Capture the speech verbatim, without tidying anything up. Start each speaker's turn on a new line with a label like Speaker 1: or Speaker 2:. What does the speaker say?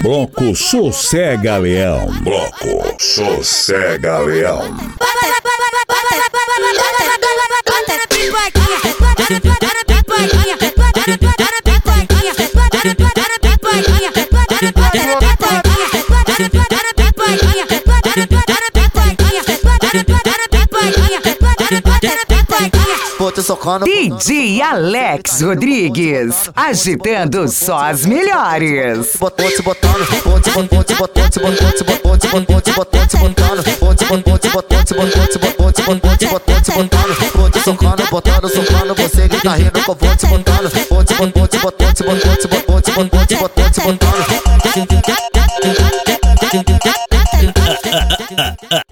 Speaker 1: Bloco Sossega Leão. Bloco Sossega Leão.
Speaker 2: D J Alex Rodrigues, agitando só as melhores.
Speaker 3: Botou te botando, botou te botou te botou te botou te botou te botou te botou te botando, botou te botou te botou te botou te botou te botou te botou te botando, botou te socando, botando, socando, você que tá rindo que eu vou te botando, botou te botou te botou te botou te botou te botou te botou te botando.